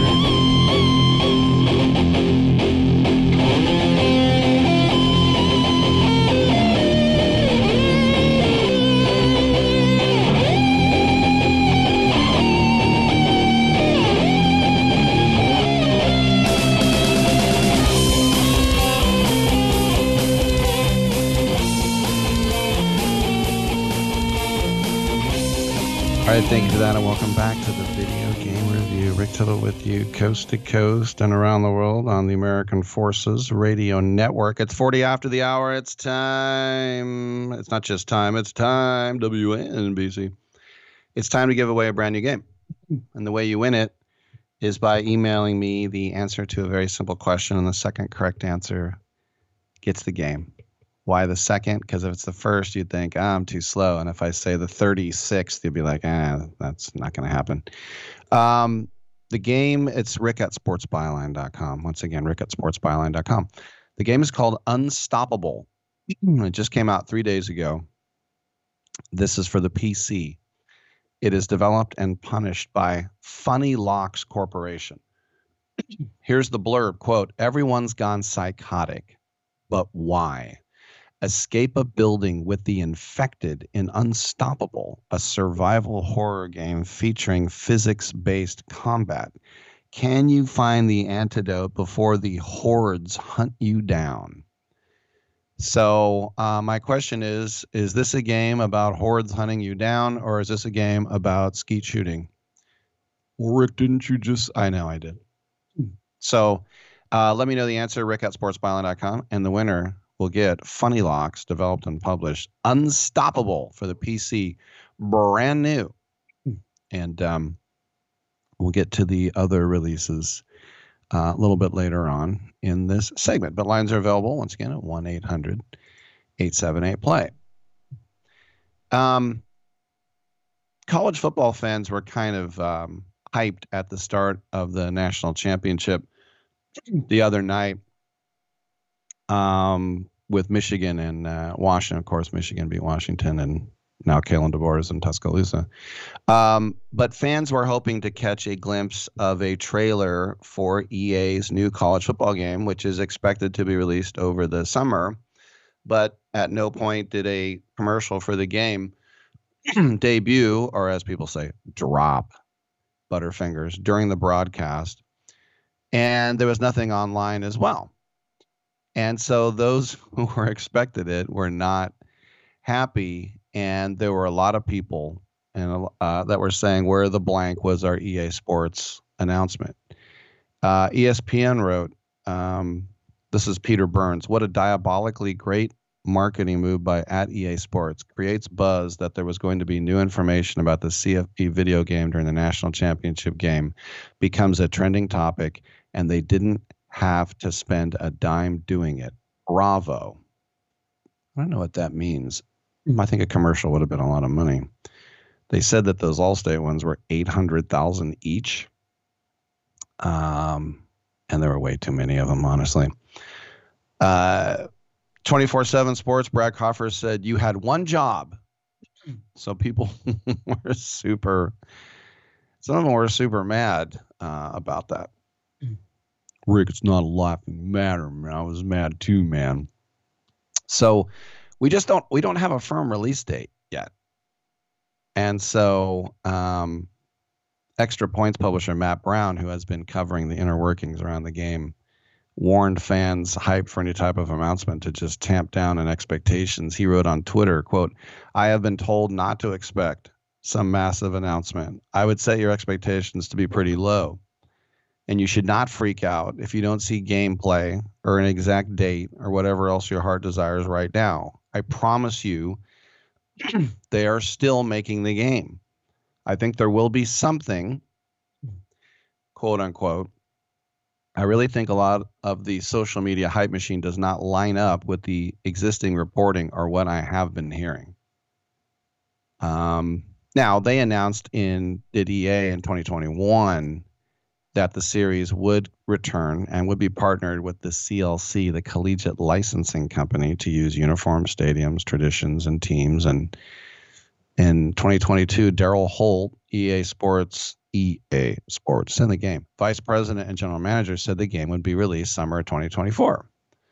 All right, thank you for that, and welcome back to the Video Game Review. Rick Tittle with you, coast to coast and around the world on the American Forces Radio Network. It's forty after the hour. It's time. It's not just time. It's time. W N B C. It's time to give away a brand new game. And the way you win it is by emailing me the answer to a very simple question, and the second correct answer gets the game. Why the second? Because if it's the first, you'd think, ah, I'm too slow. And if I say the thirty-sixth, you'd be like, ah, that's not going to happen. Um, the game, it's Rick at sports byline dot com. Once again, Rick at sports byline dot com. The game is called Unstoppable. It just came out three days ago. This is for the P C. It is developed and punished by Funny Locks Corporation. Here's the blurb, quote, everyone's gone psychotic, but why? Escape a building with the infected in Unstoppable, a survival horror game featuring physics-based combat. Can you find the antidote before the hordes hunt you down? So uh, my question is, is this a game about hordes hunting you down, or is this a game about skeet shooting? Well, Rick, didn't you just... I know I did. So uh, let me know the answer, Rick at sports byline dot com, and the winner will get Funny Locks, developed and published, Unstoppable for the P C, brand new. And um, we'll get to the other releases uh, a little bit later on in this segment. But lines are available, once again, at one eight hundred, eight seven eight, play. Um, college football fans were kind of um, hyped at the start of the national championship the other night. Um, with Michigan and uh, Washington. Of course, Michigan beat Washington, and now Kalen DeBoer is in Tuscaloosa. Um, but fans were hoping to catch a glimpse of a trailer for E A's new college football game, which is expected to be released over the summer. But at no point did a commercial for the game debut, or as people say, drop, Butterfingers, during the broadcast. And there was nothing online as well. And so those who were expected it were not happy. and there were a lot of people and uh, that were saying where the blank was our E A Sports announcement. Uh, E S P N wrote, um, this is Peter Burns, what a diabolically great marketing move by at E A Sports. Creates buzz that there was going to be new information about the C F P video game during the national championship game, becomes a trending topic, and they didn't have to spend a dime doing it. Bravo. I don't know what that means. I think a commercial would have been a lot of money. They said that those Allstate ones were eight hundred thousand each. Um, and there were way too many of them, honestly. Uh, twenty-four seven Sports, Brad Coffer said, you had one job. So people were super, some of them were super mad uh, about that. Rick, it's not a laughing matter, man. I was mad too, man. So we just don't, we don't have a firm release date yet. And so um, Extra Points publisher Matt Brown, who has been covering the inner workings around the game, warned fans hyped for any type of announcement to just tamp down in expectations. He wrote on Twitter, quote, I have been told not to expect some massive announcement. I would set your expectations to be pretty low. And you should not freak out if you don't see gameplay or an exact date or whatever else your heart desires right now. I promise you, they are still making the game. I think there will be something, quote unquote. I really think a lot of the social media hype machine does not line up with the existing reporting or what I have been hearing. Um, now, they announced in did E A in twenty twenty-one that the series would return and would be partnered with the C L C, the Collegiate Licensing Company, to use uniforms, stadiums, traditions, and teams. And in twenty twenty-two, Daryl Holt, E A Sports, E A Sports, in the game, vice president and general manager, said the game would be released summer twenty twenty-four.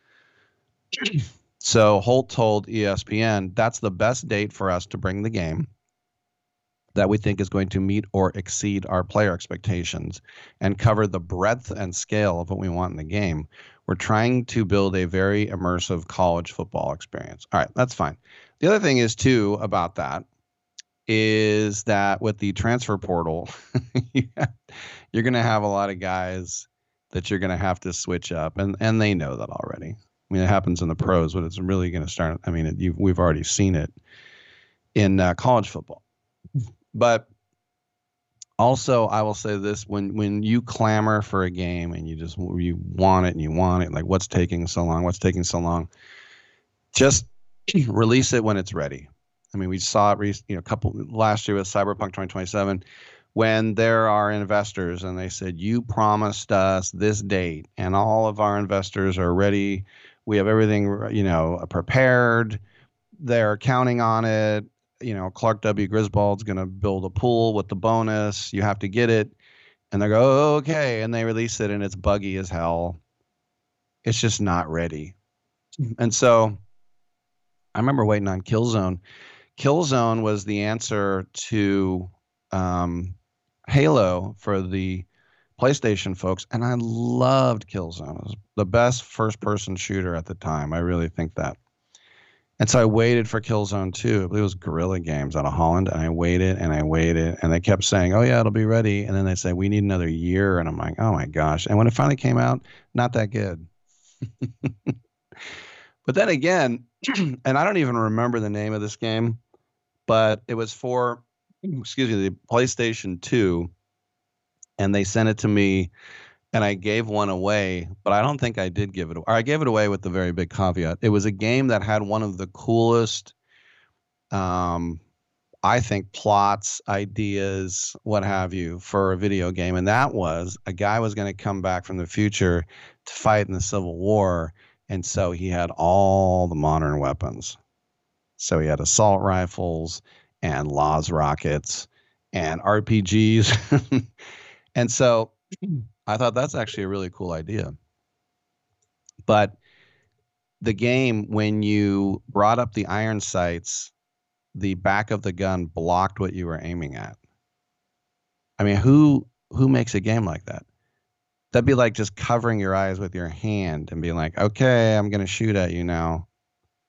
So Holt told E S P N, that's the best date for us to bring the game that we think is going to meet or exceed our player expectations and cover the breadth and scale of what we want in the game. We're trying to build a very immersive college football experience. All right, that's fine. The other thing is, too, about that is that with the transfer portal, you're going to have a lot of guys that you're going to have to switch up, and, and they know that already. I mean, it happens in the pros, but it's really going to start. I mean, it, you've, we've already seen it in uh, college football. But also, I will say this, when when you clamor for a game and you just you want it and you want it, like what's taking so long, what's taking so long, just release it when it's ready. I mean, we saw it, you know, a couple last year with Cyberpunk twenty twenty-seven, when there are investors and they said, you promised us this date and all of our investors are ready. We have everything, you know, prepared. They're counting on it. You know, Clark W. Griswold's going to build a pool with the bonus. You have to get it. And they go, oh, okay. And they release it and it's buggy as hell. It's just not ready. And so I remember waiting on Killzone. Killzone was the answer to um, Halo for the PlayStation folks. And I loved Killzone. It was the best first-person shooter at the time. I really think that. And so I waited for Killzone two. It was Guerrilla Games out of Holland. And I waited and I waited. And they kept saying, oh, yeah, it'll be ready. And then they say, we need another year. And I'm like, oh, my gosh. And when it finally came out, not that good. But then again, and I don't even remember the name of this game, but it was for, excuse me, the PlayStation two. And they sent it to me. And I gave one away, but I don't think I did give it away. Or I gave it away with the very big caveat. It was a game that had one of the coolest, um, I think, plots, ideas, what have you, for a video game. And that was a guy was going to come back from the future to fight in the Civil War. And so he had all the modern weapons. So he had assault rifles and Laws rockets and R P Gs. And so I thought that's actually a really cool idea. But the game, when you brought up the iron sights, the back of the gun blocked what you were aiming at. I mean, who who makes a game like that? That'd be like just covering your eyes with your hand and being like, okay, I'm going to shoot at you now.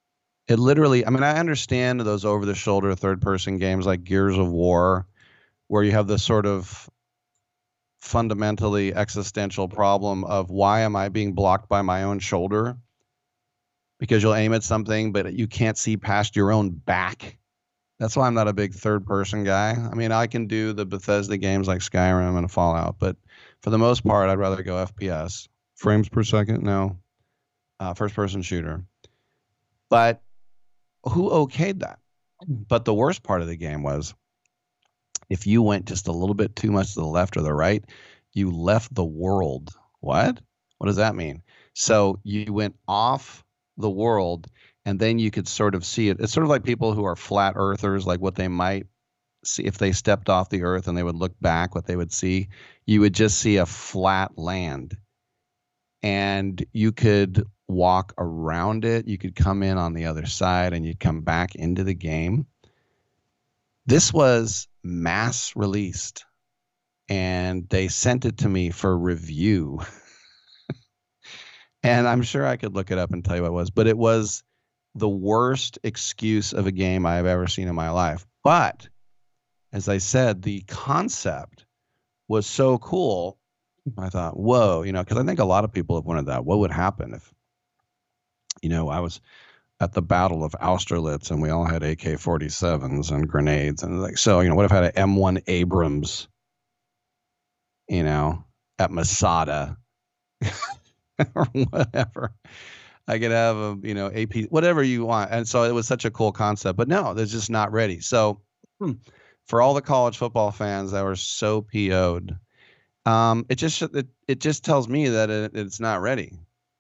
It literally, I mean, I understand those over-the-shoulder third-person games like Gears of War, where you have this sort of fundamentally existential problem of why am I being blocked by my own shoulder? Because you'll aim at something, but you can't see past your own back. That's why I'm not a big third-person guy. I mean, I can do the Bethesda games like Skyrim and Fallout, but for the most part, I'd rather go F P S. Frames per second? No. Uh, first-person shooter. But who okayed that? But the worst part of the game was if you went just a little bit too much to the left or the right, you left the world. What? What does that mean? So you went off the world, and then you could sort of see it. It's sort of like people who are flat earthers, like what they might see if they stepped off the earth and they would look back, what they would see. You would just see a flat land, and you could walk around it. You could come in on the other side, and you'd come back into the game. This was mass released, and they sent it to me for review. And I'm sure I could look it up and tell you what it was, but it was the worst excuse of a game I've ever seen in my life. But as I said, the concept was so cool. I thought, whoa, you know, because I think a lot of people have wanted that. What would happen if, you know, I was at the Battle of Austerlitz and we all had A K forty-sevens and grenades, and like, so, you know, what if I had an M one Abrams, you know, at Masada or whatever? I could have a, you know, A P, whatever you want. And so it was such a cool concept, but no, they're just not ready. So for all the college football fans that were so P O'd, um, it just, it, it just tells me that it, it's not ready.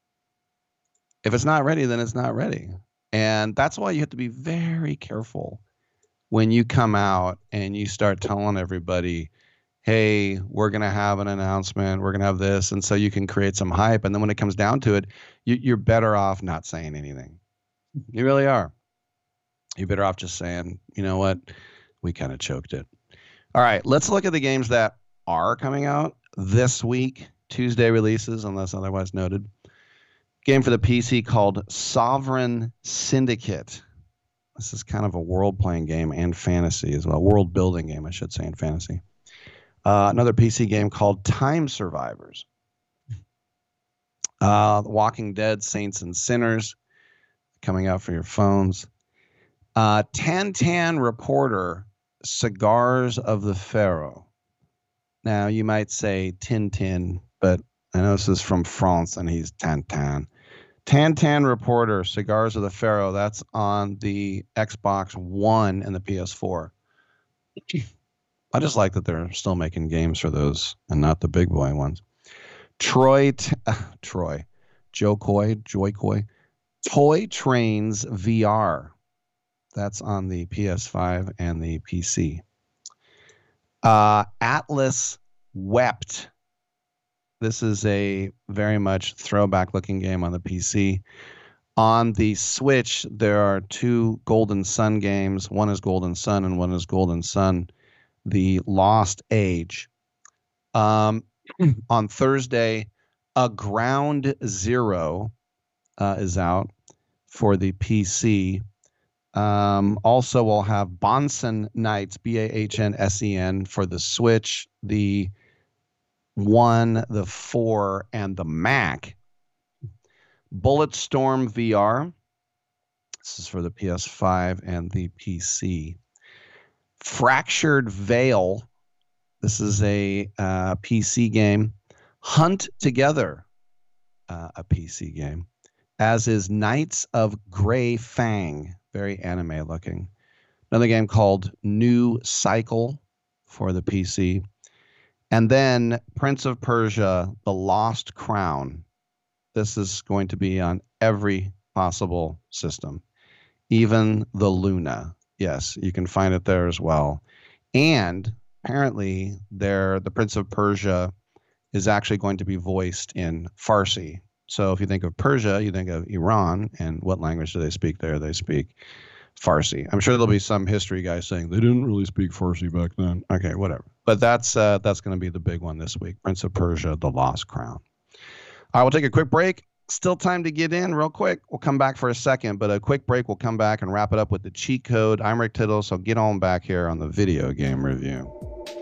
If it's not ready, then it's not ready. And that's why you have to be very careful when you come out and you start telling everybody, hey, we're going to have an announcement, we're going to have this, and so you can create some hype. And then when it comes down to it, you, you're better off not saying anything. You really are. You're better off just saying, you know what, we kind of choked it. All right, let's look at the games that are coming out this week, Tuesday releases, unless otherwise noted. Game for the P C called Sovereign Syndicate. This is kind of a world-playing game and fantasy as well. World-building game, I should say, and fantasy. Uh, another P C game called Time Survivors. Uh, The Walking Dead, Saints and Sinners, coming out for your phones. Uh, Tantan Reporter, Cigars of the Pharaoh. Now, you might say Tintin, but I know this is from France, and he's Tantan. Tantan Reporter, Cigars of the Pharaoh. That's on the Xbox One and the P S four. I just like that they're still making games for those and not the big boy ones. Troy, t- uh, Troy, Joe Coy, Joy Coy, Toy Trains V R. That's on the P S five and the P C. Uh, Atlas Wept. This is a very much throwback looking game on the P C. On the Switch, there are two Golden Sun games. One is Golden Sun and one is Golden Sun, The Lost Age. Um, on Thursday, A Ground Zero uh, is out for the P C. Um, also, we'll have Bonsen Knights, B A H N S E N, for the Switch, the One, the Four, and the Mac. Bulletstorm V R. This is for the P S five and the P C. Fractured Veil. This is a uh, P C game. Hunt Together, uh, a P C game. As is Knights of Grey Fang. Very anime looking. Another game called New Cycle for the P C. And then Prince of Persia, The Lost Crown. This is going to be on every possible system, even the Luna. Yes, you can find it there as well. And apparently, there the Prince of Persia is actually going to be voiced in Farsi. So if you think of Persia, you think of Iran, and what language do they speak there? They speak Farsi. I'm sure there'll be some history guy saying they didn't really speak Farsi back then. Okay, whatever. But that's uh, that's going to be the big one this week. Prince of Persia, The Lost Crown. I will take a quick break. Still time to get in real quick. We'll come back for a second, but a quick break. We'll come back and wrap it up with the cheat code. I'm Rick Tittle, so get on back here on the video game review.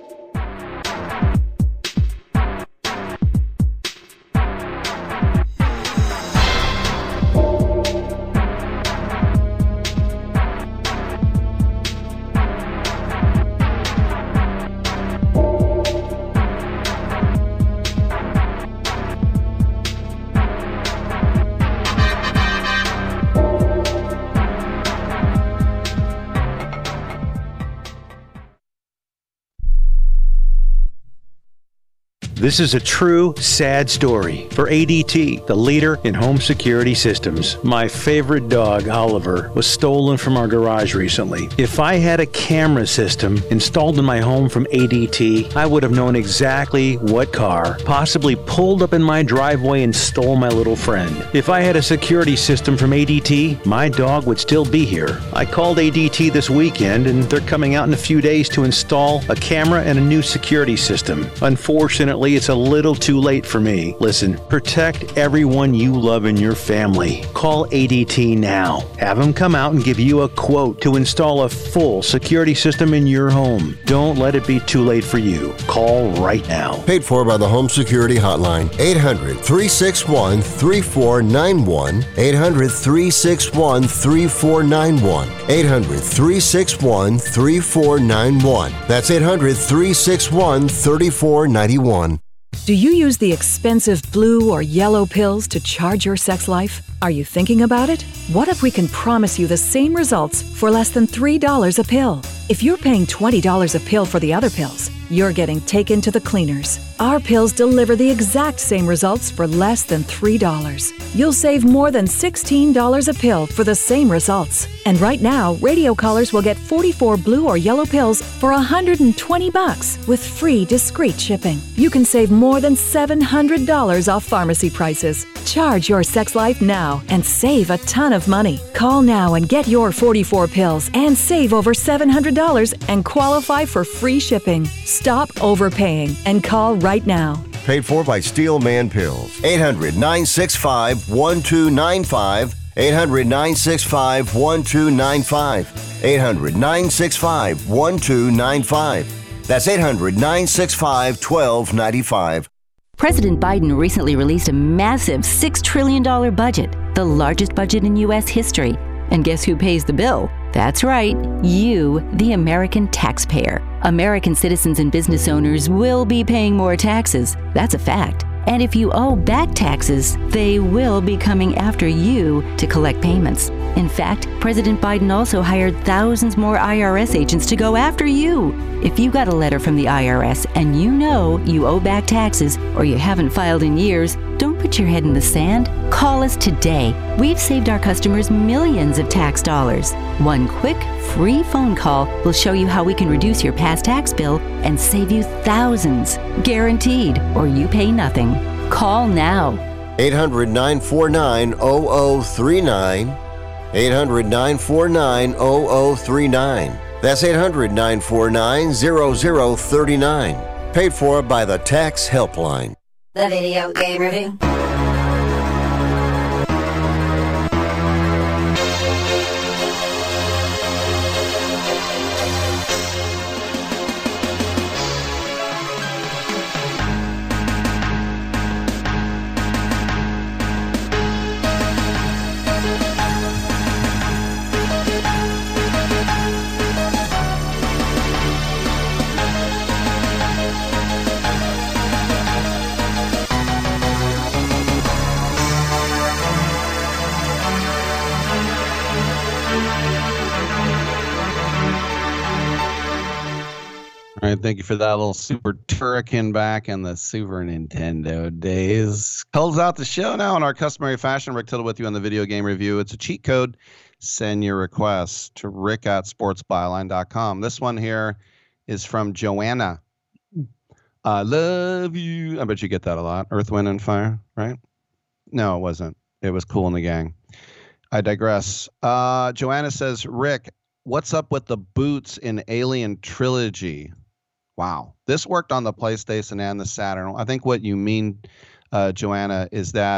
This is a true, sad story for A D T, the leader in home security systems. My favorite dog, Oliver, was stolen from our garage recently. If I had a camera system installed in my home from A D T, I would have known exactly what car possibly pulled up in my driveway and stole my little friend. If I had a security system from A D T, my dog would still be here. I called A D T this weekend, and they're coming out in a few days to install a camera and a new security system. Unfortunately, it's a little too late for me. Listen, protect everyone you love in your family. Call A D T now. Have them come out and give you a quote to install a full security system in your home. Don't let it be too late for you. Call right now. Paid for by the Home Security Hotline. eight hundred, three six one, three four nine one. eight hundred, three six one, three four nine one. eight hundred, three six one, three four nine one. That's eight hundred, three six one, three four nine one. Do you use the expensive blue or yellow pills to charge your sex life? Are you thinking about it? What if we can promise you the same results for less than three dollars a pill? If you're paying twenty dollars a pill for the other pills, you're getting taken to the cleaners. Our pills deliver the exact same results for less than three dollars. You'll save more than sixteen dollars a pill for the same results. And right now, radio callers will get forty-four blue or yellow pills for one hundred twenty bucks with free discreet shipping. You can save more than seven hundred dollars off pharmacy prices. Charge your sex life now and save a ton of money. Call now and get your forty-four pills and save over seven hundred dollars and qualify for free shipping. Stop overpaying and call right now. Paid for by Steel Man Pills. eight hundred, nine six five, one two nine five. eight hundred, nine six five, one two nine five. eight hundred, nine six five, one two nine five. That's eight hundred, nine six five, one two nine five. President Biden recently released a massive six trillion dollars budget, the largest budget in U S history. And guess who pays the bill? That's right, you, the American taxpayer. American citizens and business owners will be paying more taxes. That's a fact. And if you owe back taxes, they will be coming after you to collect payments. In fact, President Biden also hired thousands more I R S agents to go after you. If you got a letter from the I R S and you know you owe back taxes or you haven't filed in years, don't put your head in the sand. Call us today. We've saved our customers millions of tax dollars. One quick, free phone call will show you how we can reduce your past tax bill and save you thousands. Guaranteed, or you pay nothing. Call now. eight hundred, nine four nine, zero zero three nine. eight hundred, nine four nine, zero zero three nine. That's eight hundred, nine four nine, zero zero three nine. Paid for by the Tax Helpline. The Video Game Review. All right, thank you for that little Super Turrican back in the Super Nintendo days. Close out the show now in our customary fashion. Rick Tittle with you on the Video Game Review. It's a cheat code. Send your requests to rick at sports byline dot com. This one here is from Joanna. I love you. I bet you get that a lot. Earth, Wind, and Fire, right? No, it wasn't. It was Cool in the Gang. I digress. Uh, Joanna says, Rick, what's up with the boots in Alien Trilogy? Wow. This worked on the PlayStation and the Saturn. I think what you mean, uh, Joanna, is that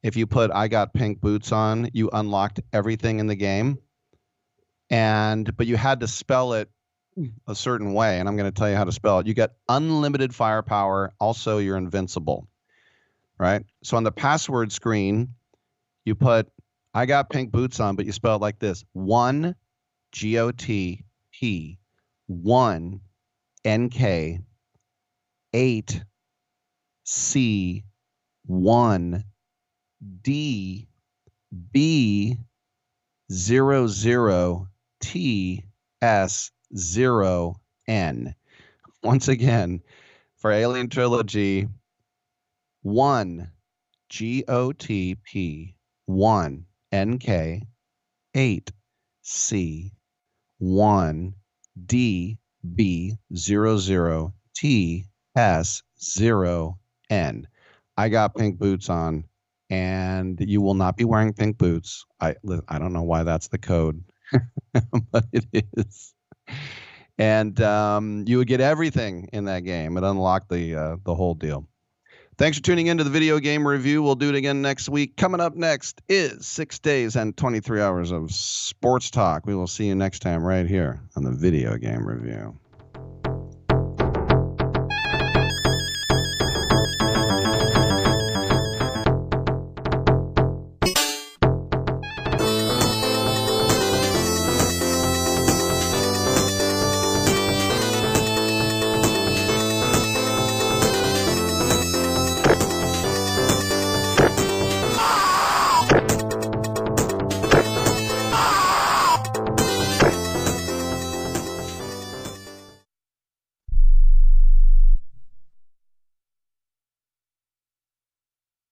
if you put I got pink boots on, you unlocked everything in the game. And but you had to spell it a certain way, and I'm going to tell you how to spell it. You get unlimited firepower. Also, you're invincible, right? So on the password screen, you put I got pink boots on, but you spell it like this: one G O T P, one N K, eight C, one D B zero zero T S zero N. Once again, for Alien Trilogy, one G O T P, one N K, eight C, one D B zero zero T S zero N. I got pink boots on, and you will not be wearing pink boots. I I don't know why that's the code, but it is. And um, you would get everything in that game. It unlocked the uh, the whole deal. Thanks for tuning into the Video Game Review. We'll do it again next week. Coming up next is six days and twenty-three hours of sports talk. We will see you next time right here on the Video Game Review.